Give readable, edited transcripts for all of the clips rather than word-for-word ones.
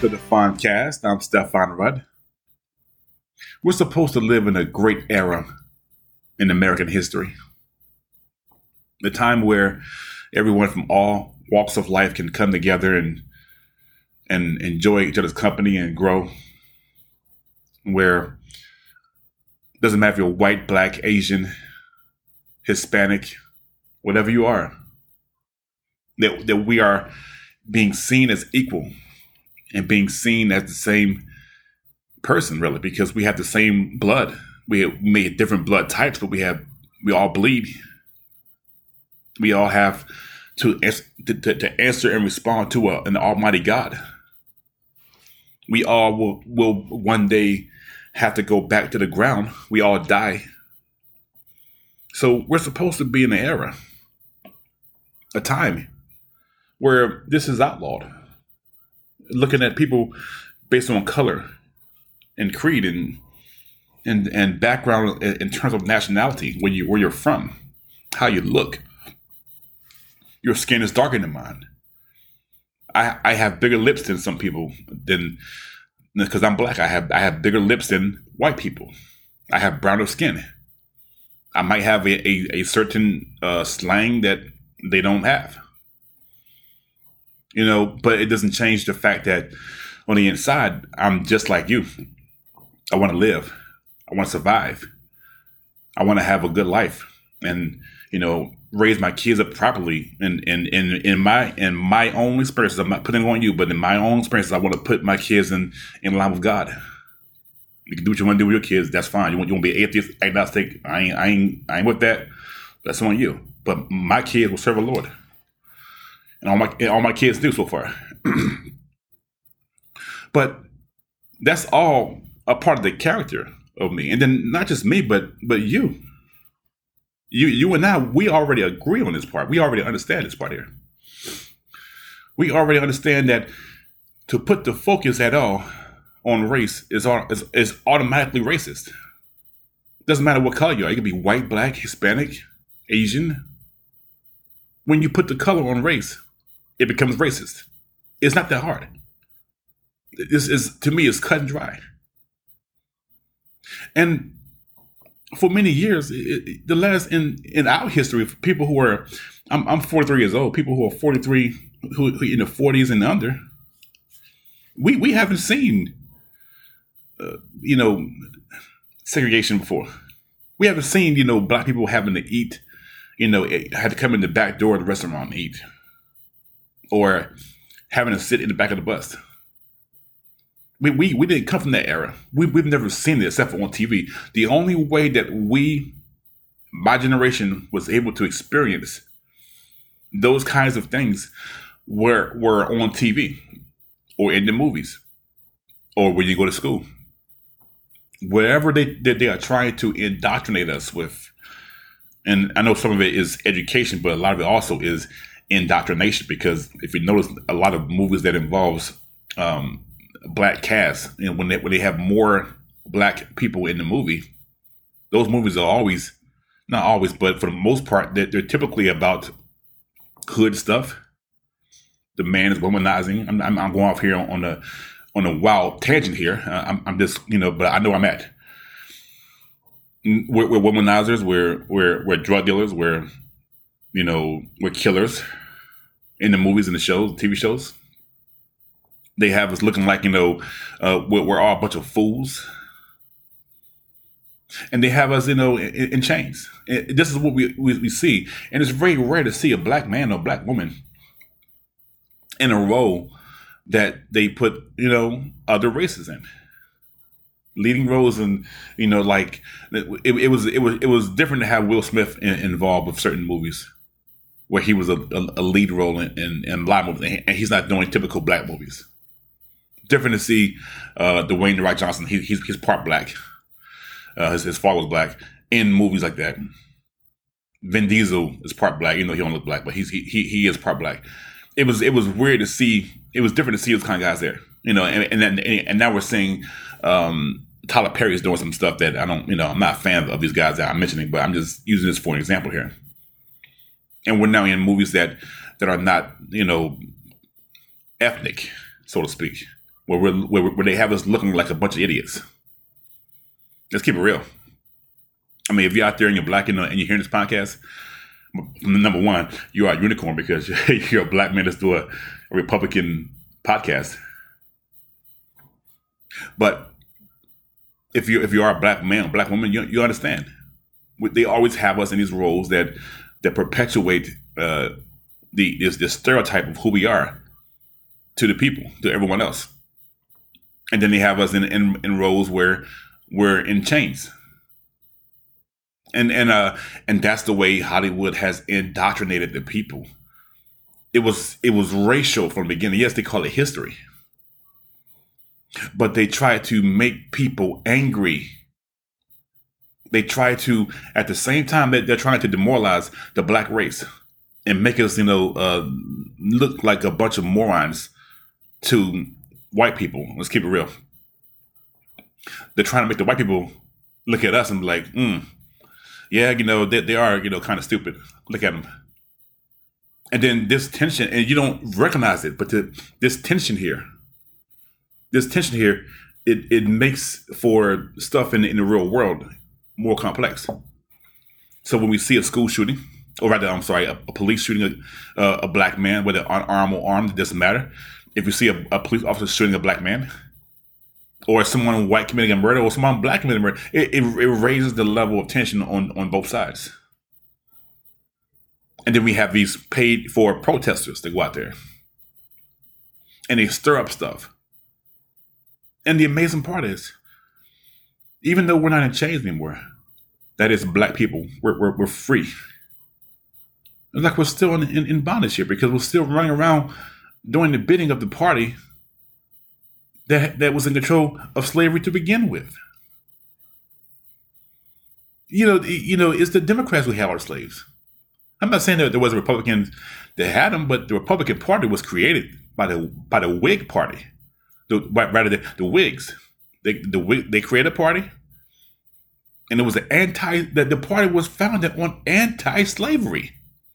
to the Foncast. I'm Stefan Rudd. We're supposed to live in a great era in American history, the time where everyone from all walks of life can come together and enjoy each other's company and grow. Where it doesn't matter if you're white, black, Asian, Hispanic, whatever you are, that we are being seen as equal and being seen as the same person, really, because we have the same blood. We may have different blood types, but we all bleed. We all have to answer and respond to an Almighty God. We all will one day have to go back to the ground. We all die. So we're supposed to be in an era, a time where this is outlawed. Looking at people based on color and creed and background in terms of nationality, where you're from, how you look. Your skin is darker than mine. I have bigger lips than some people, because I'm black. I have bigger lips than white people. I have browner skin. I might have a certain slang that they don't have. But it doesn't change the fact that on the inside, I'm just like you. I want to live. I want to survive. I want to have a good life and, raise my kids up properly. And in my own experiences, I'm not putting it on you, but in my own experiences, I want to put my kids in line with God. You can do what you want to do with your kids. That's fine. You want to be atheist, agnostic. I ain't with that. That's on you. But my kids will serve the Lord. And all my kids do so far. But that's all a part of the character of me. And then not just me, but you. You and I, we already agree on this part. We already understand this part here. We already understand that to put the focus at all on race is automatically racist. Doesn't matter what color you are. You can be white, black, Hispanic, Asian. When you put the color on race, it becomes racist. It's not that hard. This is, to me, it's cut and dry. And for many years, in our history, for people who are, I'm 43 years old, people who are 43, who in the 40s and under, we haven't seen, segregation before. We haven't seen, black people having to eat, had to come in the back door of the restaurant and eat, or having to sit in the back of the bus. We didn't come from that era. We've never seen it except for on TV. The only way that my generation, was able to experience those kinds of things were on TV or in the movies or when you go to school. Wherever they are trying to indoctrinate us with. And I know some of it is education, but a lot of it also is indoctrination, because if you notice a lot of movies that involves black cast, when they have more black people in the movie, those movies are always, not always, but for the most part, they're typically about hood stuff. The man is womanizing. I'm going off here on a wild tangent here. I'm just, but I know I'm at. We're womanizers. We're drug dealers. We're killers in the movies and the shows, TV shows. They have us looking like, we're all a bunch of fools. And they have us, in chains. This is what we see. And it's very rare to see a black man or black woman in a role that they put, other races in. Leading roles, and like it was different to have Will Smith involved with certain movies where he was a lead role in black movies, and he's not doing typical black movies. Different to see Dwayne "The Rock" Johnson. He's part black. His father was black in movies like that. Vin Diesel is part black. He don't look black, but he is part black. It was weird to see. It was different to see those kind of guys there. And now we're seeing Tyler Perry's doing some stuff that I don't. I'm not a fan of these guys that I'm mentioning, but I'm just using this for an example here. And we're now in movies that are not ethnic, so to speak. where they have us looking like a bunch of idiots. Let's keep it real. I mean, if you're out there and you're black and you're hearing this podcast, number one, you are a unicorn because you're a black man that's doing a Republican podcast. But if you are a black man or black woman, you understand. They always have us in these roles that perpetuate this stereotype of who we are to the people, to everyone else. And then they have us in roles where we're in chains. And that's the way Hollywood has indoctrinated the people. It was racial from the beginning. Yes, they call it history. But they try to make people angry. They try to, at the same time that they're trying to demoralize the black race and make us, look like a bunch of morons to white people. Let's keep it real. They're trying to make the white people look at us and be like, yeah, they are, kind of stupid. Look at them. And then this tension, and you don't recognize it, but this tension here, it makes for stuff in the real world more complex. So when we see a school shooting, or rather, I'm sorry, a police shooting a black man, whether unarmed or armed, it doesn't matter. If you see a police officer shooting a black man, or someone white committing a murder, or someone black committing a murder, it raises the level of tension on both sides. And then we have these paid for protesters that go out there and they stir up stuff. And the amazing part is, even though we're not in chains anymore, that is, black people, we're free. It's like we're still in bondage here because we're still running around doing the bidding of the party that was in control of slavery to begin with. It's the Democrats who have our slaves. I'm not saying that there was Republicans that had them, but the Republican Party was created by the Whig Party. The Whigs. They created a party, and it was the party was founded on anti-slavery.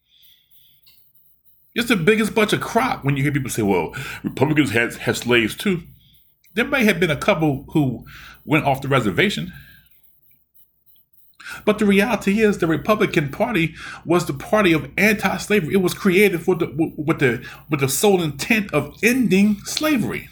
It's the biggest bunch of crap when you hear people say, well, Republicans had slaves too. There may have been a couple who went off the reservation. But the reality is the Republican Party was the party of anti-slavery. It was created with the sole intent of ending slavery.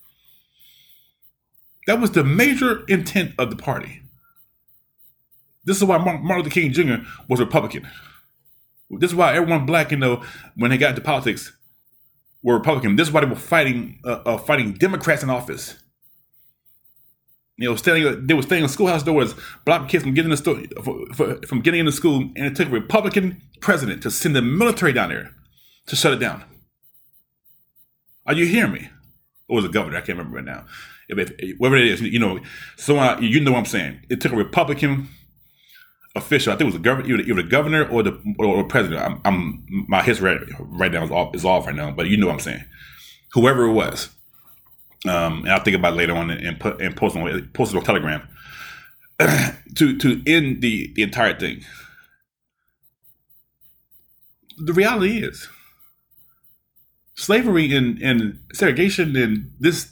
That was the major intent of the party. This is why Martin Luther King Jr. was Republican. This is why everyone black, when they got into politics, were Republican. This is why they were fighting Democrats in office. They were staying in schoolhouse doors, blocking kids from getting in from getting into school, and it took a Republican president to send the military down there to shut it down. Are you hearing me? Or was it governor? I can't remember right now. Whatever it is, you know what I'm saying. It took a Republican official. I think it was either the governor or the president. My history right now is off right now, but you know what I'm saying. Whoever it was. And I'll think about it later on and post it on Telegram to end the entire thing. The reality is slavery and segregation and this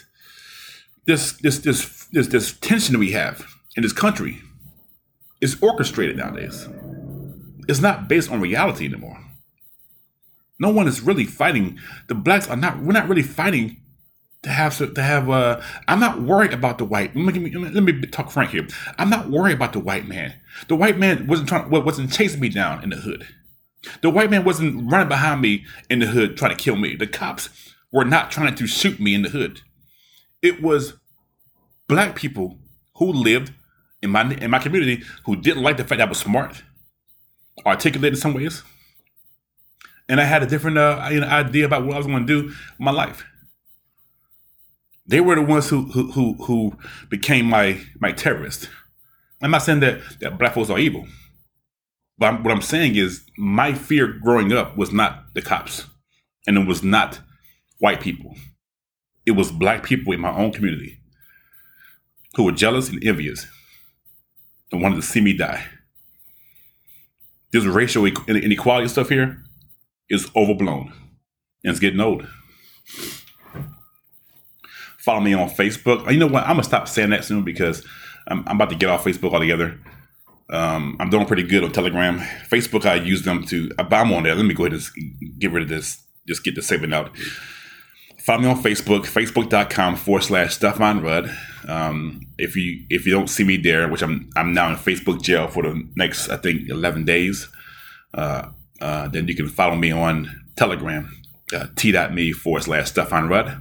tension we have in this country is orchestrated nowadays. It's not based on reality anymore. No one is really fighting. The blacks we're not really fighting to have. I'm not worried about the white. Let me talk frank here. I'm not worried about the white man. The white man wasn't chasing me down in the hood. The white man wasn't running behind me in the hood trying to kill me. The cops were not trying to shoot me in the hood. It was black people who lived in my community who didn't like the fact that I was smart, articulated in some ways, and I had a different idea about what I was going to do with my life. They were the ones who became my terrorists. I'm not saying that black folks are evil, but what I'm saying is my fear growing up was not the cops, and it was not white people. It was black people in my own community who were jealous and envious and wanted to see me die. This racial inequality stuff here is overblown, and it's getting old. Follow me on Facebook. You know what? I'm gonna stop saying that soon because I'm about to get off Facebook altogether. I'm doing pretty good on Telegram. Facebook, I use them to. I'm on there. Let me go ahead and get rid of this. Just get the segment out. Follow me on Facebook, facebook.com/Stefan Rudd. If you don't see me there, which I'm now in Facebook jail for the next, I think, 11 days, then you can follow me on Telegram, t.me/Stefan Rudd.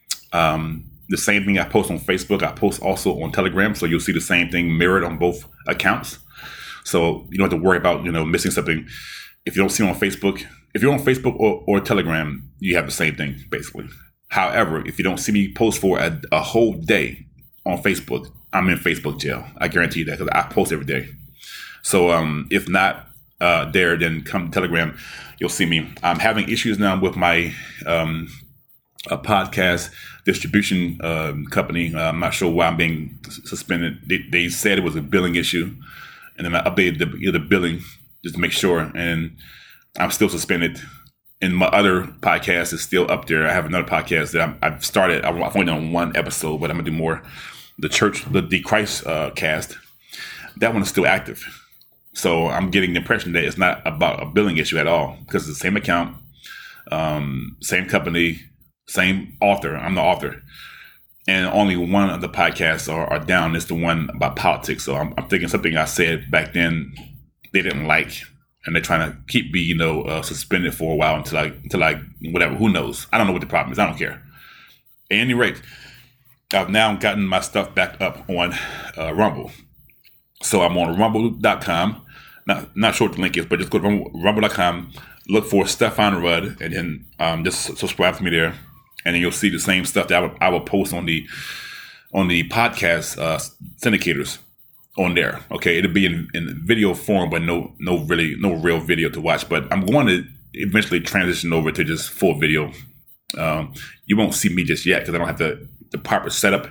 The same thing I post on Facebook, I post also on Telegram, so you'll see the same thing mirrored on both accounts. So you don't have to worry about missing something. If you don't see it on Facebook, if you're on Facebook or Telegram, you have the same thing basically. However, if you don't see me post for a whole day on Facebook, I'm in Facebook jail. I guarantee you that because I post every day. So if not there, then come to Telegram. You'll see me. I'm having issues now with my a podcast distribution company. I'm not sure why I'm being suspended. They said it was a billing issue, and then I updated the billing just to make sure, and I'm still suspended. And my other podcast is still up there. I have another podcast that I've started. I've only done one episode, but I'm gonna do more. The Christ cast. That one is still active. So I'm getting the impression that it's not about a billing issue at all because it's the same account, same company, same author. I'm the author. And only one of the podcasts are down. It's the one about politics. So I'm thinking something I said back then they didn't like. And they're trying to keep me, suspended for a while until I, whatever, who knows? I don't know what the problem is. I don't care. At any rate, I've now gotten my stuff back up on Rumble. So I'm on rumble.com. Not sure what the link is, but just go to rumble.com, look for Stefan Rudd, and then just subscribe to me there. And then you'll see the same stuff that I will post on the podcast syndicators on there. Okay, it'll be in video form, but no real video to watch. But I'm going to eventually transition over to just full video. You won't see me just yet because I don't have the proper setup.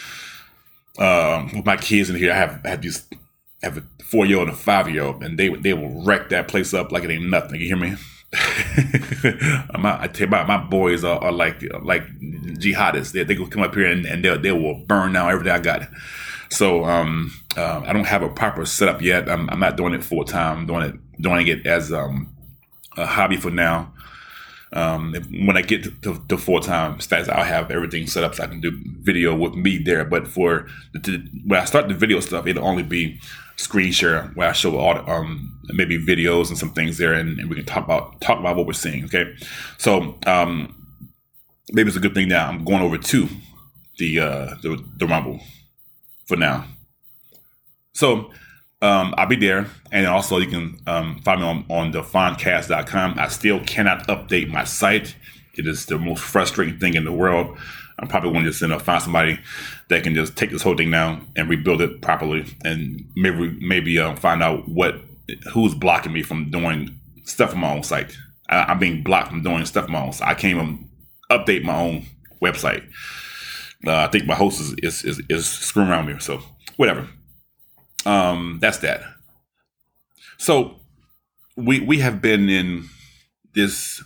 With my kids in here, I have a 4-year-old and a 5-year-old, and they will wreck that place up like it ain't nothing. You hear me? I tell you, my boys are like jihadists. They will come up here and they will burn down everything I got. So I don't have a proper setup yet. I'm not doing it full time. I'm doing it as a hobby for now. When I get to full time status, I'll have everything set up so I can do video with me there. But when I start the video stuff, it'll only be screen share where I show all maybe videos and some things there, and we can talk about what we're seeing. Okay, so maybe it's a good thing now I'm going over to the Rumble for now. So I'll be there, and also you can find me on thefoncast.com. I still cannot update my site. It is the most frustrating thing in the world. I'm probably going to just find somebody that can just take this whole thing down and rebuild it properly, and maybe find out who's blocking me from doing stuff on my own site. I'm being blocked from doing stuff on my own site. I can't even update my own website. I think my host is screwing around me. So whatever. That's that. So we have been in this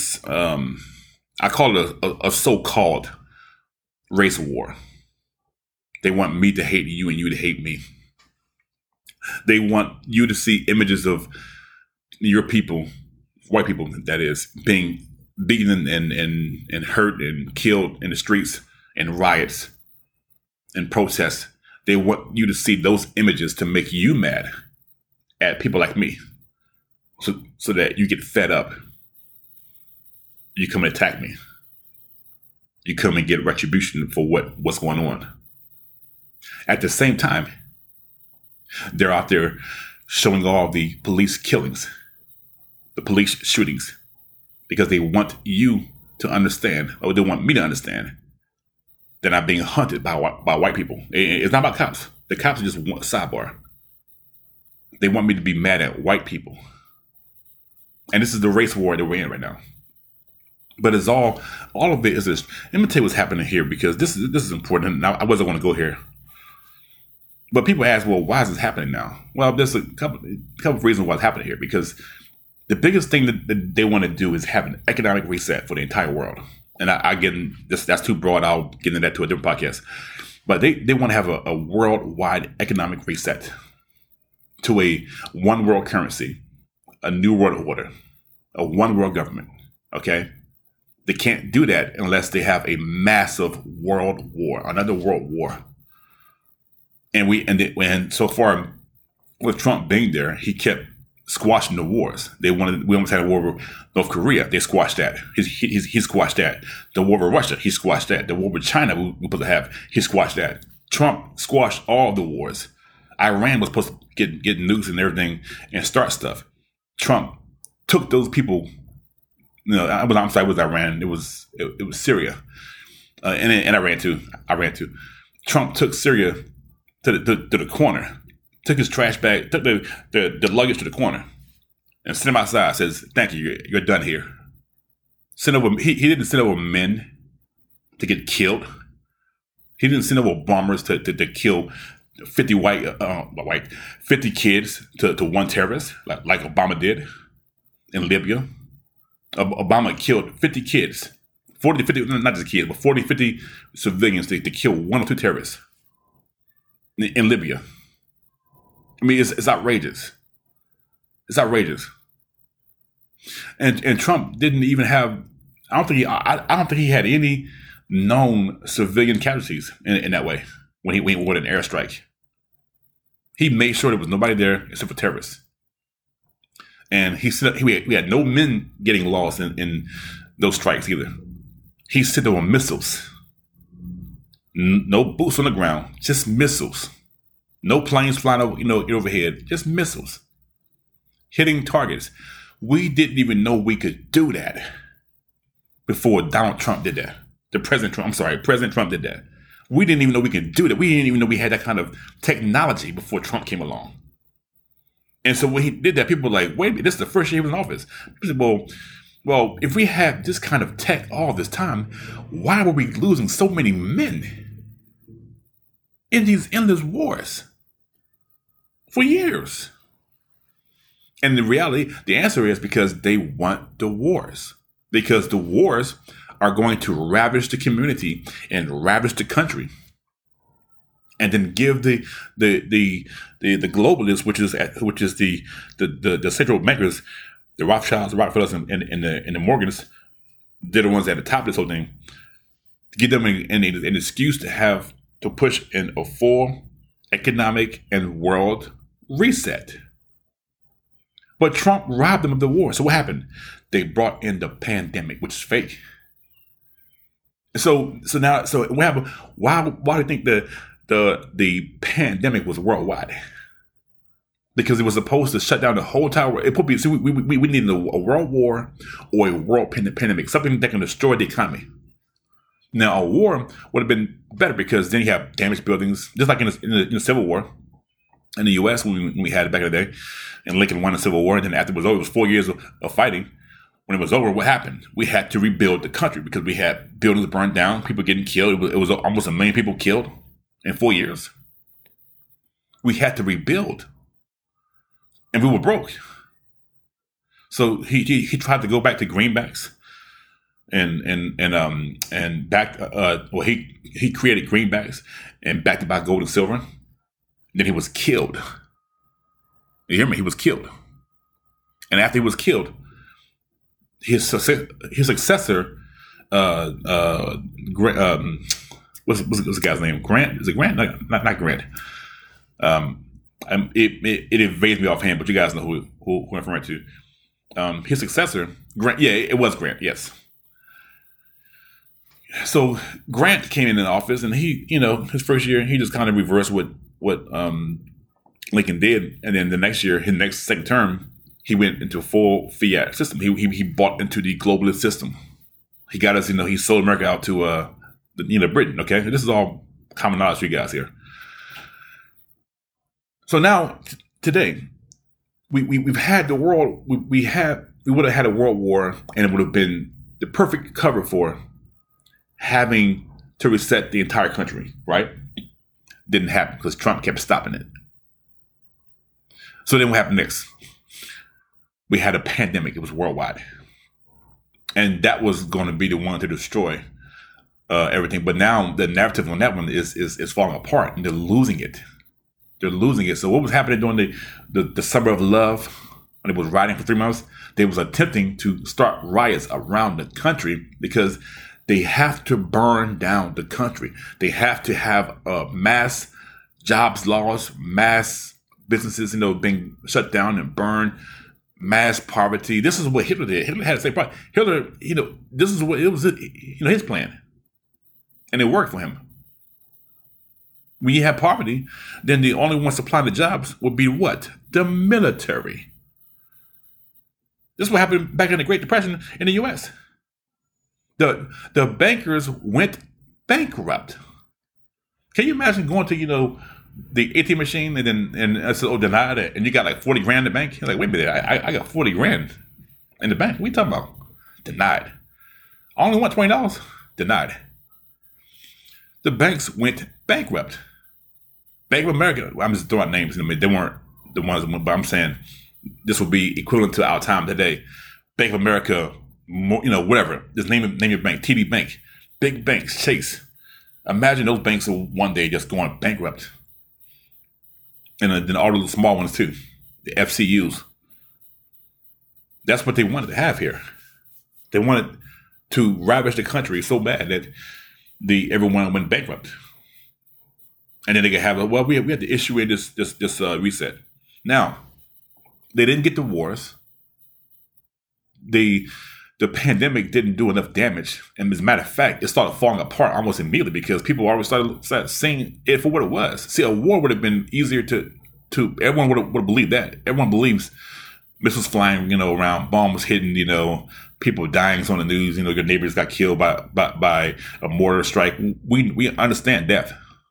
I call it a so-called race war. They want me to hate you and you to hate me. They want you to see images of your people, white people, that is, being beaten and hurt and killed in the streets and riots and protests. They want you to see those images to make you mad at people like me, so that you get fed up. You come and attack me. You come and get retribution for what's going on. At the same time, they're out there showing all the police killings, the police shootings, because they want you to understand, or they want me to understand, that I'm being hunted by white people. It's not about cops. The cops are just one sidebar. They want me to be mad at white people. And this is the race war that we're in right now. But it's all of it is this. Let me tell you what's happening here, because this is important. Now, I wasn't going to go here. But people ask, well, why is this happening now? Well, there's a couple of reasons why it's happening here. Because the biggest thing that they want to do is have an economic reset for the entire world. and I get this. That's too broad. I'll get into that to a different podcast. But they want to have a worldwide economic reset to a one world currency, a new world order, a one world government. Okay, they can't do that unless they have a massive world war, another world war. And so far with Trump being there, he kept squashing the wars. We almost had a war with North Korea. They squashed that. He squashed that. The war with Russia, he squashed that. The war with China, we supposed to have, he squashed that. Trump squashed all the wars. Iran was supposed to get nukes and everything and start stuff. Trump took those people. I'm sorry, it was Iran. It was Syria, and Iran too. Trump took Syria to the corner. Took his trash bag, took the luggage to the corner, and sent him outside. Says, "Thank you, you're done here." He didn't send over men to get killed. He didn't send over bombers to kill 50 50 kids to one terrorist like Obama did in Libya. Obama killed 50 kids, 40 to 50, not just kids, but 40, 50 civilians to kill one or two terrorists in Libya. I mean, it's outrageous. It's outrageous. And Trump didn't even have. I don't think he had any known civilian casualties in that way when he went with an airstrike. He made sure there was nobody there except for terrorists. And he said we had no men getting lost in those strikes either. He sent them missiles. No boots on the ground, just missiles. No planes flying overhead, just missiles hitting targets. We didn't even know we could do that before Donald Trump did that. President Trump did that. We didn't even know we could do that. We didn't even know we had that kind of technology before Trump came along. And so when he did that, people were like, wait a minute, this is the first year he was in office. People said, well, if we have this kind of tech all this time, why were we losing so many men in these endless wars for years? And in reality, the answer is because they want the wars. Because the wars are going to ravage the community and ravage the country. And then give the globalists, which is the central bankers, the Rothschilds, the Rockefellers, and the Morgans, they're the ones at the top of this whole thing, to give them an excuse to push in a full economic and world reset. But Trump robbed them of the war. So what happened? They brought in the pandemic, which is fake. So what happened? Why do you think the pandemic was worldwide? Because it was supposed to shut down the whole entire world. It probably, we needed a world war or a world pandemic, something that can destroy the economy. Now, a war would have been better because then you have damaged buildings, just like in the Civil War in the U.S. when we had it back in the day, and Lincoln won the Civil War. And then after it was over, it was 4 years of fighting. When it was over, what happened? We had to rebuild the country because we had buildings burned down, people getting killed. It was almost 1 million people killed in 4 years. We had to rebuild, and we were broke. So he tried to go back to greenbacks, and back. He created greenbacks and backed it by gold and silver. Then he was killed. You hear me? He was killed, and after he was killed, his successor, what's the guy's name? Grant? Is it Grant? No, not Grant. It evades me offhand, but you guys know who I'm referring to. His successor, Grant. Yeah, it was Grant. Yes. So Grant came in office, and he, his first year, he just kind of reversed what Lincoln did, and then the next year, his second term, he went into a full fiat system. He bought into the globalist system. He got us, he sold America out to Britain. Okay, this is all common knowledge for you guys here. So now, today, we've had the world. We would have had a world war, and it would have been the perfect cover for having to reset the entire country. Right? Didn't happen because Trump kept stopping it. So then what happened next? We had a pandemic. It was worldwide. And that was going to be the one to destroy everything. But now the narrative on that one is falling apart, and they're losing it. They're losing it. So what was happening during the Summer of Love, when it was rioting for 3 months? They was attempting to start riots around the country because they have to burn down the country. They have to have mass jobs loss, mass businesses, being shut down and burned, mass poverty. This is what Hitler did. Hitler had the same problem. Hitler, this is what it was, his plan, and it worked for him. When you have poverty, then the only one supplying the jobs would be what? The military. This is what happened back in the Great Depression in the U.S. The bankers went bankrupt. Can you imagine going to the ATM machine and I said, denied it, and you got like 40 grand in the bank? You're like, wait a minute, I got 40 grand in the bank. What are you talking about? Denied. I only want $20. Denied. The banks went bankrupt. Bank of America, I'm just throwing out names. They weren't the ones, but I'm saying this would be equivalent to our time today. Bank of America, whatever. Just name your bank. TD Bank, big banks, Chase. Imagine those banks will one day just going bankrupt. And then all the small ones too, the FCUs. That's what they wanted to have here. They wanted to ravage the country so bad that everyone went bankrupt. And then they could have we had to issue this reset. Now, they didn't get the wars. The pandemic didn't do enough damage. And as a matter of fact, it started falling apart almost immediately because people already started seeing it for what it was. See, a war would have been easier to everyone would have believed that. Everyone believes missiles flying, around, bombs hitting, people dying on the news, your neighbors got killed by a mortar strike. We understand death.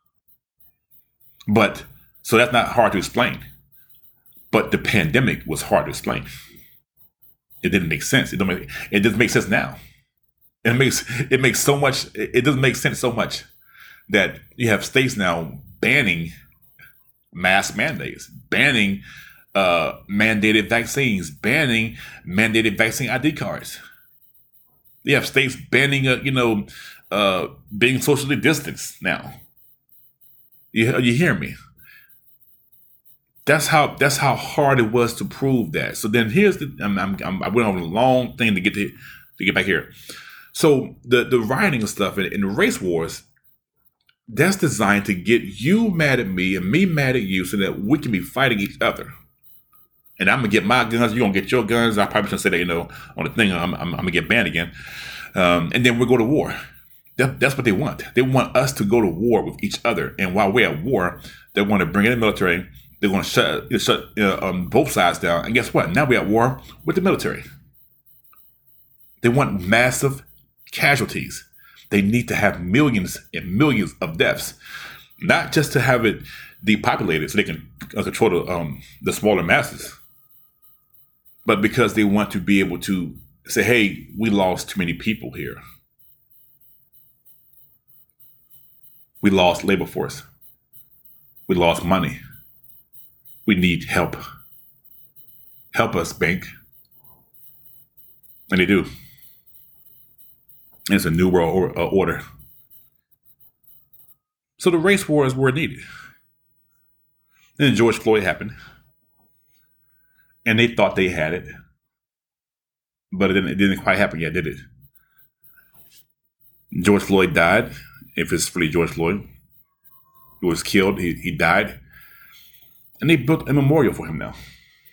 But so that's not hard to explain. But the pandemic was hard to explain. It didn't make sense. It doesn't make sense now. It makes so much. It doesn't make sense so much that you have states now banning mask mandates, banning mandated vaccines, banning mandated vaccine ID cards. You have states banning, being socially distanced now. You hear me? That's how hard it was to prove that. So then here's I went over a long thing to get back here. So the rioting and stuff and the race wars, that's designed to get you mad at me and me mad at you so that we can be fighting each other. And I'm gonna get my guns, you're gonna get your guns. I probably shouldn't say that, on the thing. I'm gonna get banned again, and then we'll go to war. That's what they want. They want us to go to war with each other. And while we're at war, they want to bring in the military. They're going to shut both sides down. And guess what? Now we're at war with the military. They want massive casualties. They need to have millions and millions of deaths, not just to have it depopulated so they can control the smaller masses, but because they want to be able to say, hey, we lost too many people here. We lost labor force. We lost money. We need help. Help us, bank. And they do. And it's a new world order. So the race wars were needed. Then George Floyd happened. And they thought they had it. But it didn't quite happen yet, did it? George Floyd died. If it's really George Floyd, he was killed. He died. And they built a memorial for him now.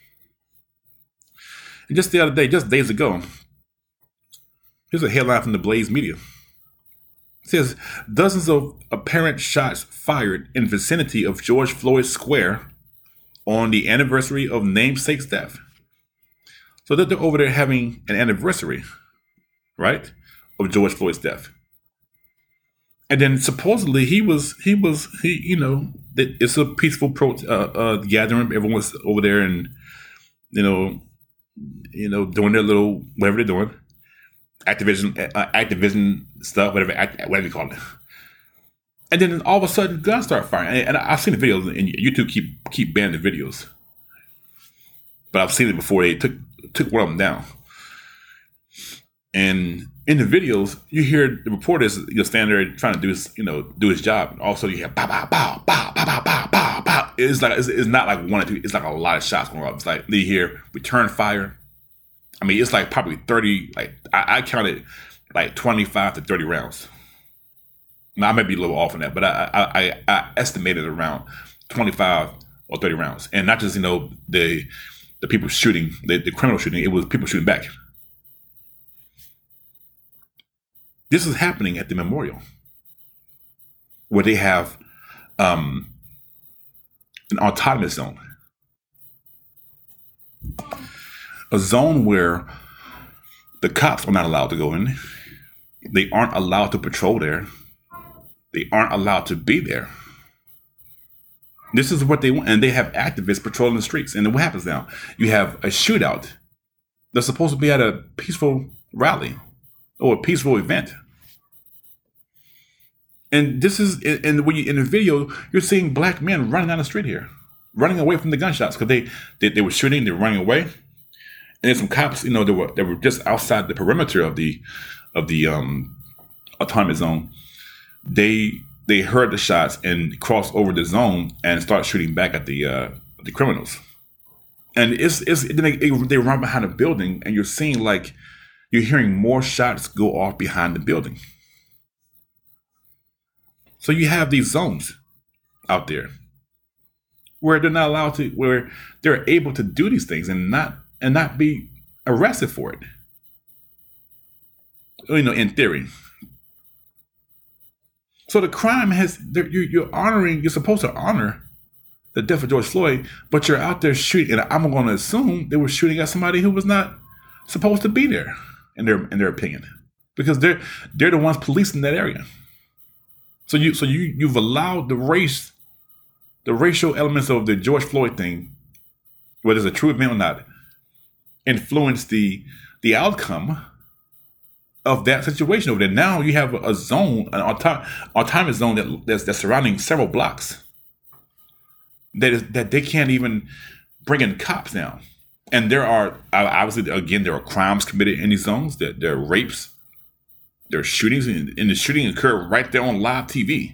And just the other day, just days ago, here's a headline from the Blaze Media. It says, dozens of apparent shots fired in vicinity of George Floyd Square on the anniversary of namesake's death. So that they're over there having an anniversary, right, of George Floyd's death. And then supposedly it's a peaceful gathering. Everyone's over there and, doing their little, whatever they're doing. Activism stuff, whatever you call it. And then all of a sudden guns start firing. And I've seen the videos, and YouTube keep banning the videos. But I've seen it before they took one of them down. And in the videos, you hear the reporters stand there trying to do his, do his job. And also, you hear pow, pow, pow, pow, pow, pow, pow, pow, pow. It's not like one or two. It's like a lot of shots going off. It's like you hear return fire. I mean, it's like probably 30. Like I counted like 25 to 30 rounds. Now, I might be a little off on that, but I estimated around 25 or 30 rounds, and not just the people shooting, the criminal shooting. It was people shooting back. This is happening at the memorial, where they have an autonomous zone, a zone where the cops are not allowed to go in. They aren't allowed to patrol there. They aren't allowed to be there. This is what they want. And they have activists patrolling the streets. And then what happens now? You have a shootout that's supposed to be at a peaceful rally or a peaceful event. And this is, and when you in the video, you're seeing black men running down the street here, running away from the gunshots because they were shooting, they were running away. And then some cops, they were just outside the perimeter of the autonomous zone. They heard the shots and crossed over the zone and start shooting back at the criminals. And they run behind a building, and you're hearing more shots go off behind the building. So you have these zones out there where they're not allowed to, where they're able to do these things and not be arrested for it. In theory. So the crime you're supposed to honor the death of George Floyd, but you're out there shooting, and I'm going to assume they were shooting at somebody who was not supposed to be there, in their opinion, because they're the ones policing that area. So you've allowed the racial elements of the George Floyd thing, whether it's a true event or not, influence the outcome of that situation over there. Now you have a zone, an autonomous zone that's surrounding several blocks that they can't even bring in cops now. And there are, obviously, again, there are crimes committed in these zones. There are rapes, there are shootings, and the shooting occurred right there on live TV.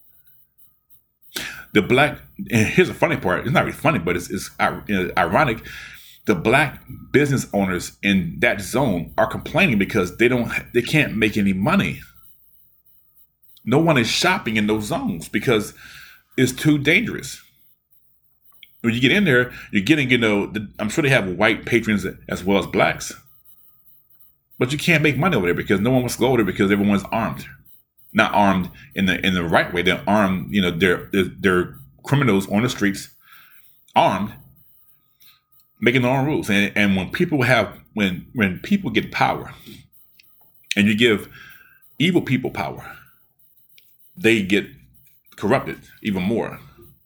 And here's the funny part. It's not really funny, but it's ironic. The black business owners in that zone are complaining because they can't make any money. No one is shopping in those zones because it's too dangerous. When you get in there, you're getting, I'm sure they have white patrons as well as blacks. But you can't make money over there because no one wants to go over there because everyone's armed. Not armed in the right way. They're armed, they're criminals on the streets, armed, making their own rules. And when people get power and you give evil people power, they get corrupted even more.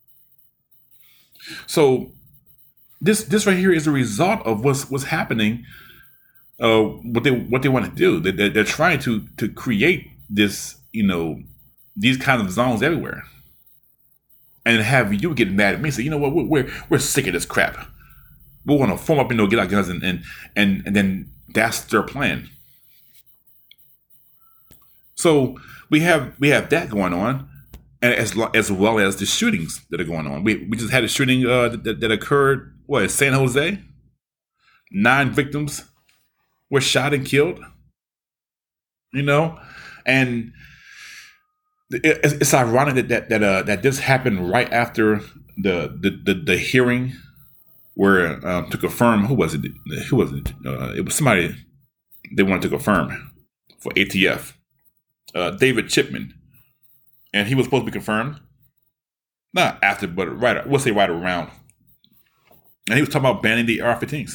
So this right here is a result of what's happening, what they want to do. They're trying to create this, these kinds of zones everywhere. And have you get mad at me and say, you know what, we're sick of this crap. We want to form up, get our guns, and then that's their plan. So we have that going on, and as well as the shootings that are going on. We just had a shooting that occurred in San Jose. 9 victims were shot and killed. And it's ironic that this happened right after the hearing where to confirm who was it? It was somebody they wanted to confirm for ATF. David Chipman, and he was supposed to be confirmed. Not after, but right. We'll say right around. And he was talking about banning the AR-15s.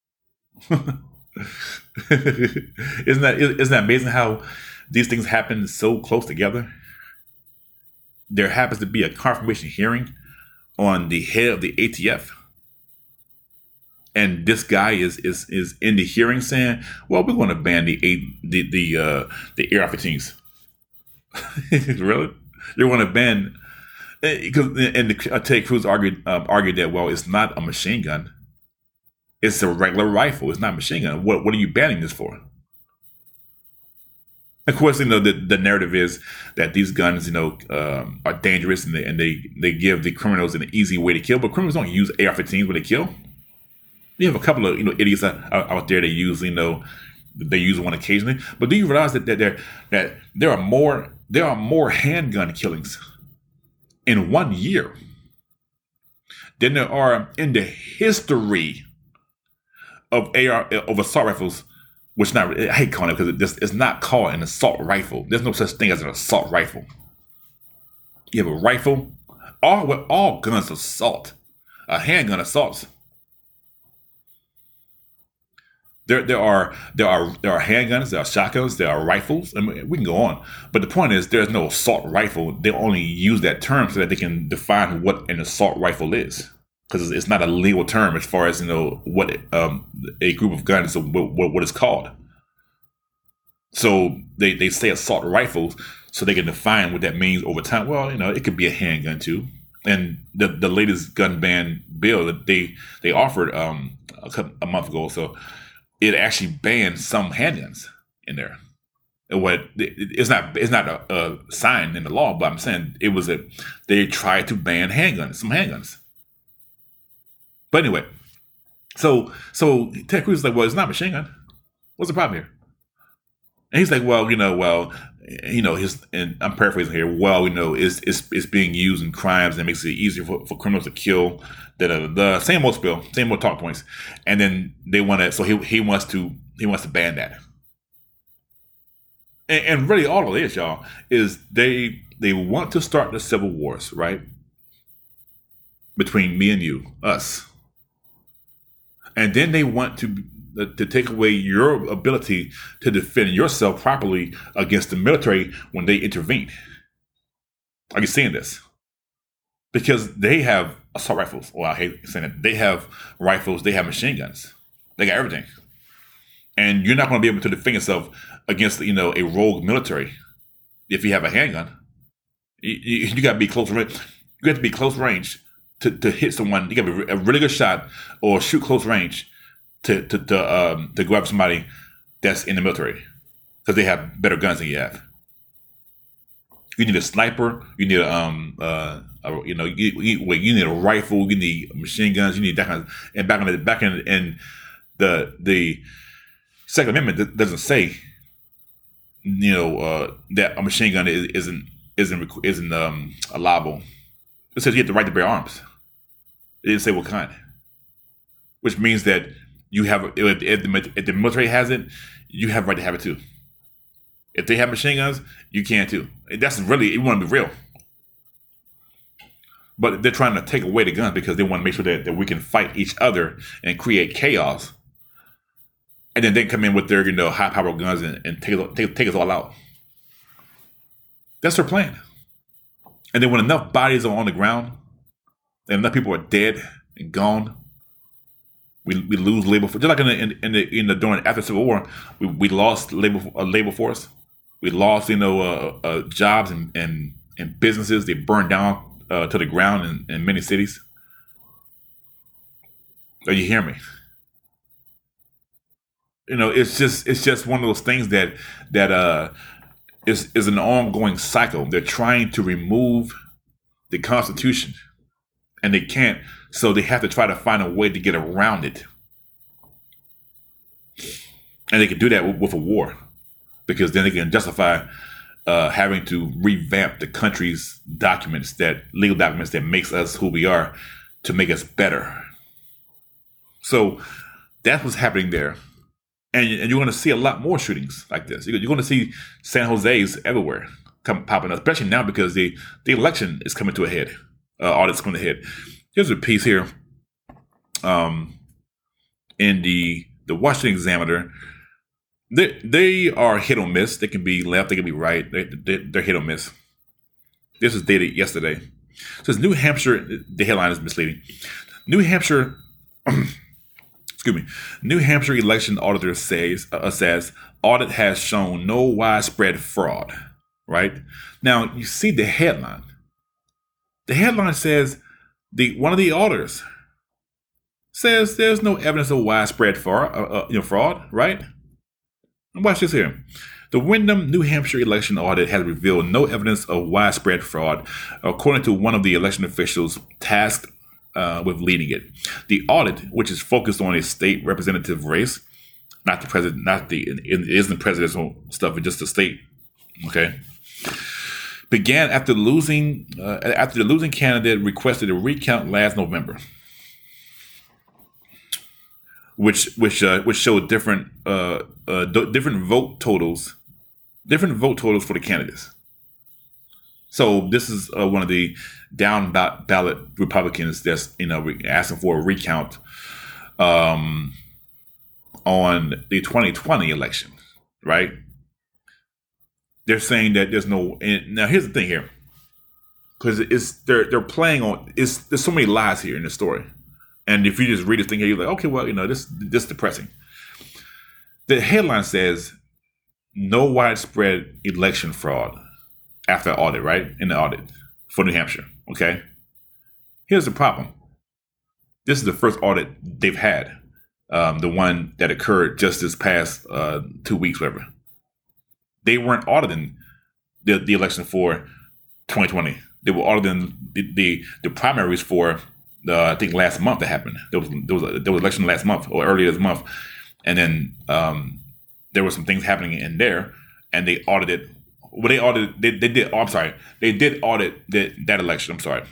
Isn't that amazing how these things happen so close together? There happens to be a confirmation hearing on the head of the ATF. And this guy is in the hearing saying, "Well, we're going to ban the AR-15s." Really? You're going to ban? Because Ted Cruz argued that, well, it's not a machine gun; it's a regular rifle. It's not a machine gun. What are you banning this for? Of course, the narrative is that these guns, are dangerous, and they give the criminals an easy way to kill. But criminals don't use AR-15s when they kill. You have a couple of idiots out there that use they use one occasionally. But do you realize that there are more handgun killings in 1 year than there are in the history of assault rifles? Which I hate calling it because it's not called an assault rifle. There's no such thing as an assault rifle. You have a rifle. All guns assault. A handgun assaults. There are handguns, there are shotguns, there are rifles. I mean, we can go on, but the point is, there's no assault rifle. They only use that term so that they can define what an assault rifle is, because it's not a legal term as far as what a group of guns, what it's called. So they say assault rifles so they can define what that means over time. Well, it could be a handgun too. And the latest gun ban bill that they offered a month ago, so it actually banned some handguns in there. It's not a sign in the law, but I'm saying they tried to ban some handguns. But anyway, so Ted Cruz is like, well, it's not a machine gun. What's the problem here? And he's like, well, and I'm paraphrasing here. Well, it's being used in crimes and makes it easier for criminals to kill. The same old spill, same old talk points, and then they want to. So he wants to ban that. And really, all of this, y'all, is they want to start the civil wars, right, between me and you, us, and then they want to take away your ability to defend yourself properly against the military when they intervene. Are you seeing this? Because they have assault rifles. Well, I hate saying it. They have rifles. They have machine guns. They got everything. And you're not going to be able to defend yourself against, a rogue military if you have a handgun. You got to be close range. You have to be close range to hit someone. You got to be a really good shot or shoot close range to grab somebody that's in the military, because they have better guns than you have. You need a sniper. You need you need a rifle. You need machine guns. You need that kind of. And back in the Second Amendment doesn't say that a machine gun isn't allowable. It says you have the right to bear arms. It didn't say what kind, which means that you have, if the military has it, you have a right to have it too. If they have machine guns, you can too. That's really, you want to be real. But they're trying to take away the guns because they want to make sure that we can fight each other and create chaos. And then they come in with their high-powered guns and take us all out. That's their plan. And then when enough bodies are on the ground and enough people are dead and gone, we lose labor force. Just like during after Civil War, we lost labor force. We lost jobs and businesses. They burned down to the ground in many cities. Are you hear me? It's just one of those things that is an ongoing cycle. They're trying to remove the Constitution, and they can't. So they have to try to find a way to get around it. And they can do that with a war, because then they can justify having to revamp the country's legal documents that makes us who we are, to make us better. So that's what's happening there. And you're going to see a lot more shootings like this. You're going to see San Jose's everywhere popping up, especially now because the election is coming to a head. Audit's coming to a head. Here's a piece here in the Washington Examiner. They are hit or miss. They can be left, they can be right. They're hit or miss. This was dated yesterday. It says New Hampshire, the headline is misleading. New Hampshire, excuse me, New Hampshire election auditor says audit has shown no widespread fraud, right? Now, you see the headline. The headline says one of the auditors says there's no evidence of widespread fraud, right? And watch this here. The Windham, New Hampshire election audit has revealed no evidence of widespread fraud, according to one of the election officials tasked with leading it. The audit, which is focused on a state representative race, not the president, it isn't presidential stuff, it's just the state. Okay. Began after the losing candidate requested a recount last November, which showed different vote totals for the candidates. So this is one of the down ballot Republicans that's asking for a recount on the 2020 election, right? They're saying that there's no. Now here's the thing here, because they're playing on. There's so many lies here in the story, and if you just read this thing here, you're like, okay, well, this is depressing. The headline says no widespread election fraud after audit, right? In the audit for New Hampshire. Okay. Here's the problem. This is the first audit they've had, the one that occurred just this past 2 weeks, whatever. They weren't auditing the election for 2020. They were auditing the primaries for I think last month that happened. There was election last month or earlier this month, and then there were some things happening in there, and they audited. Well, they audited. They did. Oh, I'm sorry. They did audit that election. I'm sorry.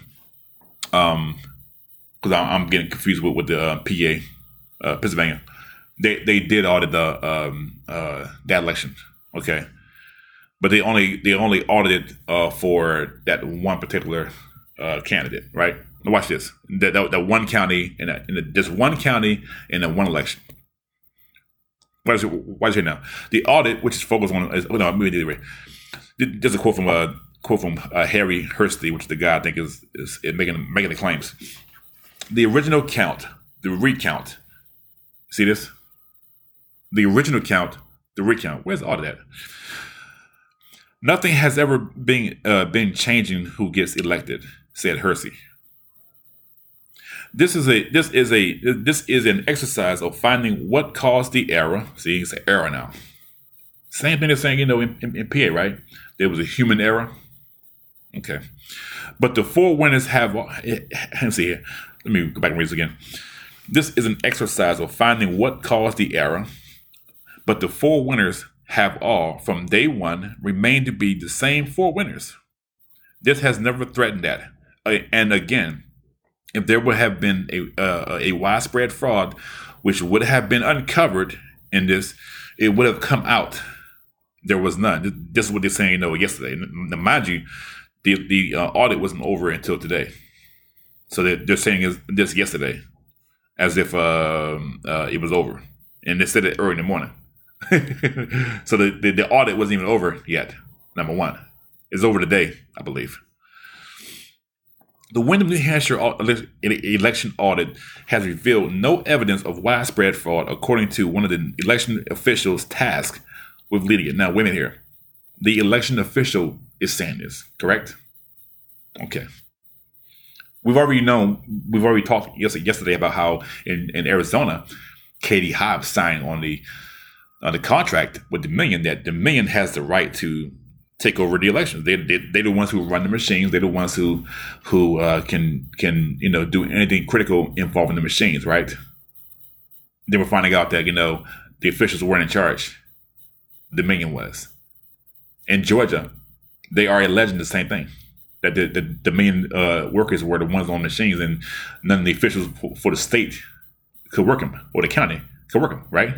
Because I'm getting confused with the PA, Pennsylvania. They did audit that election. Okay. But they only audited for that one particular candidate, right? Now watch this. That one county in this one county in that one election. Watch it here now. The audit, which is focused on, there's a quote from Harry Hursty, which is the guy I think is making the claims. The original count, the recount. See this? The original count, the recount. Where's the audit at? Nothing has ever been changing who gets elected, said Hersey. This is an exercise of finding what caused the error. See, it's an error now. Same thing they're saying, in PA, right? There was a human error. Okay. But the four winners have, let's see here. Let me go back and read this again. This is an exercise of finding what caused the error, but the four winners have all, from day one, remained to be the same four winners. This has never threatened that. And again, if there would have been a widespread fraud, which would have been uncovered in this, it would have come out. There was none. This is what they're saying, yesterday. Now, mind you, the audit wasn't over until today. So they're saying this yesterday, as if it was over. And they said it early in the morning. So the audit wasn't even over yet. Number one, it's over today, I believe. The Windham, New Hampshire election audit has revealed no evidence of widespread fraud, according to one of the election officials tasked with leading it. Now, wait a minute here. The election official is saying this, correct? Okay. We've already talked yesterday about how in Arizona, Katie Hobbs signed on the contract with Dominion, that Dominion has the right to take over the elections. They're the ones who run the machines. They're the ones who can do anything critical involving the machines, right? They were finding out that the officials weren't in charge. Dominion was. In Georgia, they are alleging the same thing, that the Dominion workers were the ones on machines, and none of the officials for the state could work them, or the county could work them, right?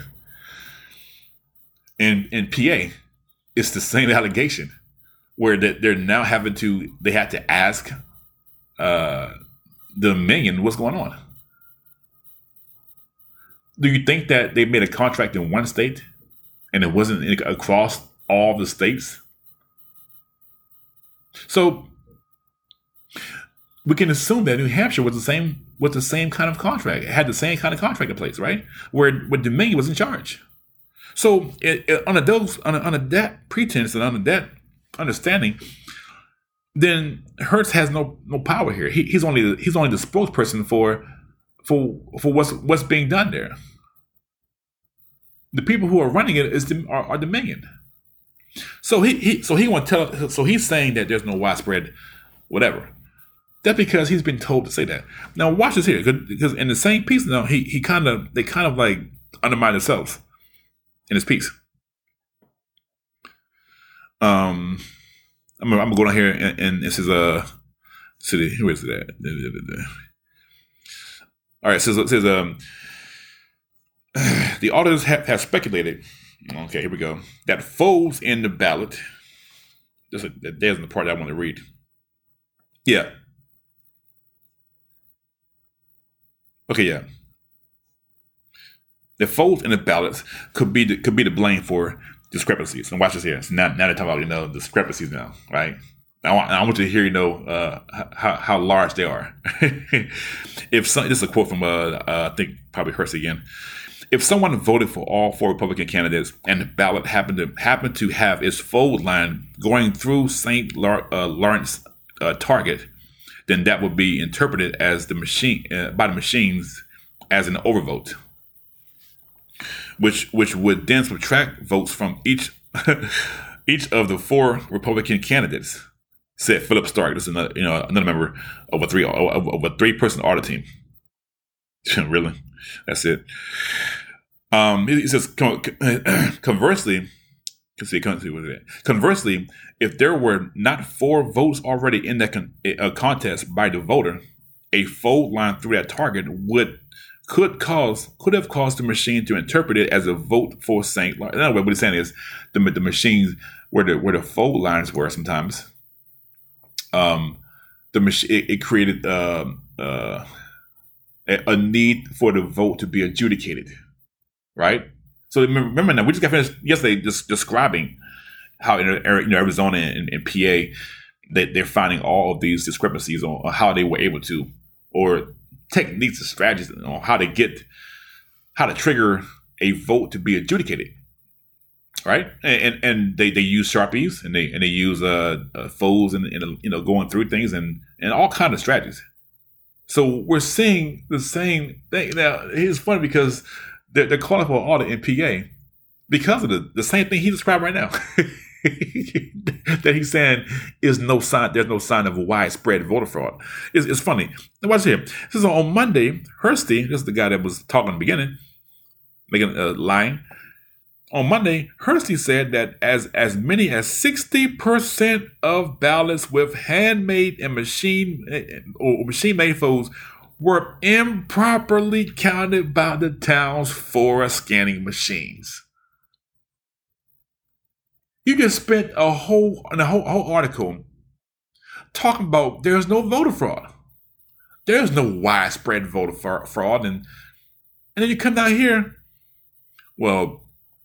In PA, it's the same allegation, where they're now they had to ask the Dominion what's going on. Do you think that they made a contract in one state and it wasn't across all the states? So we can assume that New Hampshire was the same kind of contract. It had the same kind of contract in place, right? Where Dominion was in charge. So under that pretense and under that understanding, then Hertz has no power here. He's only the spokesperson for what's being done there. The people who are running it are Dominion. So he want to tell. So he's saying that there's no widespread whatever. That's because he's been told to say that. Now watch this here, because in the same piece, now they kind of like undermine themselves in his piece. I'm gonna go down here and this is city. Who is that? All right, it says the auditors have speculated. Okay, here we go. That folds in the ballot. There's the part I want to read. Yeah. Okay, yeah. The folds in the ballots could be the blame for discrepancies. And watch this here. So now they're talking about discrepancies now, right? I want you to hear how large they are. This is a quote from I think probably Hersey again. If someone voted for all 4 Republican candidates and the ballot happened to have its fold line going through St. Lawrence target, then that would be interpreted as by the machines as an overvote, which would then subtract votes from each of the 4 Republican candidates. Said Philip Stark. This is another member of a 3-person audit team. Really, that's it. He says, conversely, if there were not 4 votes already in that contest by the voter, a fold line through that target could have caused the machine to interpret it as a vote for St. Lawrence. In other words, what he's saying is the machines where the fold lines were sometimes. The machine it created a need for the vote to be adjudicated. Right. So remember now, we just got finished yesterday just describing how in Arizona and PA they're finding all of these discrepancies on how they were able to, or techniques and strategies on how to trigger a vote to be adjudicated. Right. And they use Sharpies and they use folds and going through things and all kinds of strategies. So we're seeing the same thing. Now it's funny because they're calling for an audit in PA because of the same thing he described right now. That he's saying there's no sign of widespread voter fraud. It's funny. Now watch here. This is on Monday. Hersey, this is the guy that was talking in the beginning, making a line. On Monday, Hersey said that as many as 60% of ballots with handmade and machine-made folds were improperly counted by the town's 4 scanning machines. You just spent a whole article talking about there's no voter fraud. There's no widespread voter fraud. And then you come down here, well,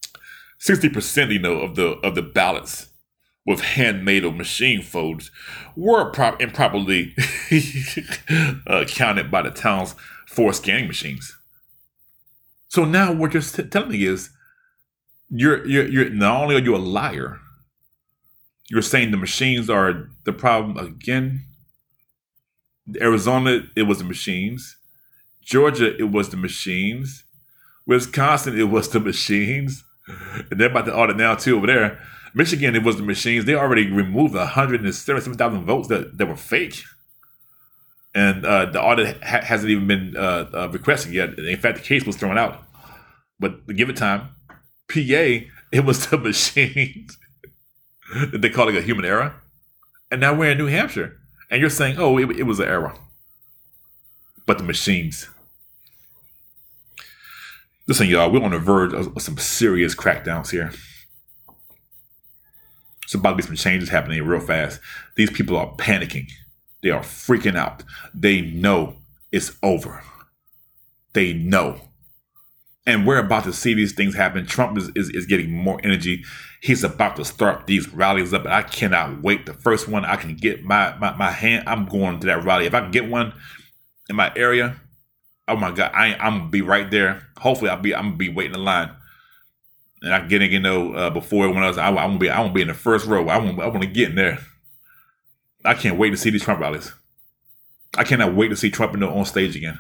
60%, of the ballots with handmade or machine folds were improperly counted by the town's 4 scanning machines. So now what you're telling me is you're not only are you a liar, you're saying the machines are the problem again. Arizona, it was the machines. Georgia, it was the machines. Wisconsin, it was the machines. And they're about to audit now too over there. Michigan, it was the machines. They already removed 177,000 votes that were fake. And the audit hasn't even been requested yet. In fact, the case was thrown out. But give it time. PA, it was the machines. They call it a human error. And now we're in New Hampshire. And you're saying, oh, it was an error. But the machines. Listen, y'all, we're on the verge of some serious crackdowns here. It's about to be some changes happening real fast. These people are panicking. They are freaking out. They know it's over. They know. And we're about to see these things happen. Trump is getting more energy. He's about to start these rallies up. And I cannot wait. The first one I can get my hand, I'm going to that rally. If I can get one in my area, oh my God, I'm gonna be right there. Hopefully, I'm gonna be waiting in line, and I can get in, before everyone else. I won't be in the first row. I want to get in there. I can't wait to see these Trump rallies. I cannot wait to see Trump on stage again,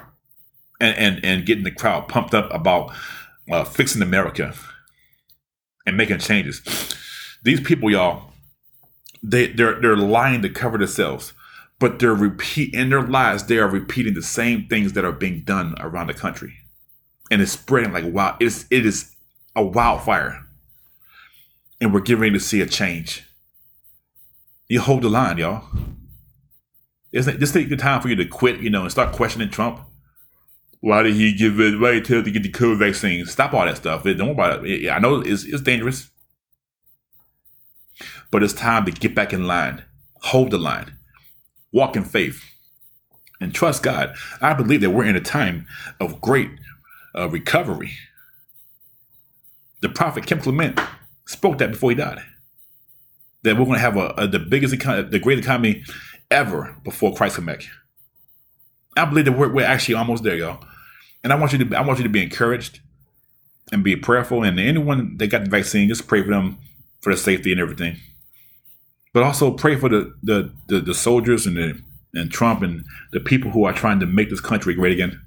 and getting the crowd pumped up about fixing America. and making changes. These people, y'all, they're lying to cover themselves, but they're in their lies. They are repeating the same things that are being done around the country, and it's spreading like wild. It is a wildfire, and we're getting ready to see a change. You hold the line, y'all. This take the time for you to quit, and start questioning Trump. Why did he give it? Why did he tell to get the COVID vaccine? Stop all that stuff. Don't worry about it. I know it's dangerous, but it's time to get back in line. Hold the line. Walk in faith and trust God. I believe that we're in a time of great recovery. The prophet Kim Clement spoke that before he died. That we're going to have the biggest economy, the greatest economy ever before Christ come back. I believe that we're actually almost there, y'all. And I want you to be encouraged and be prayerful. And anyone that got the vaccine, just pray for them for the safety and everything. But also pray for the soldiers and Trump and the people who are trying to make this country great again.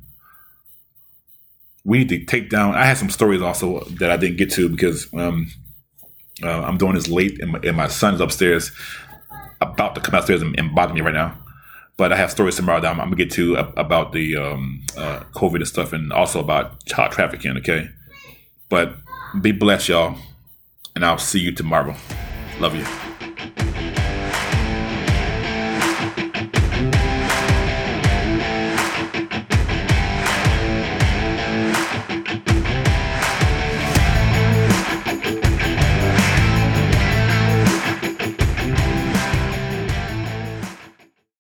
We need to take down. I had some stories also that I didn't get to because I'm doing this late, and my son's upstairs about to come upstairs and bother me right now. But I have stories tomorrow that I'm going to get to about the COVID and stuff, and also about child trafficking, okay? But be blessed, y'all, and I'll see you tomorrow. Love you.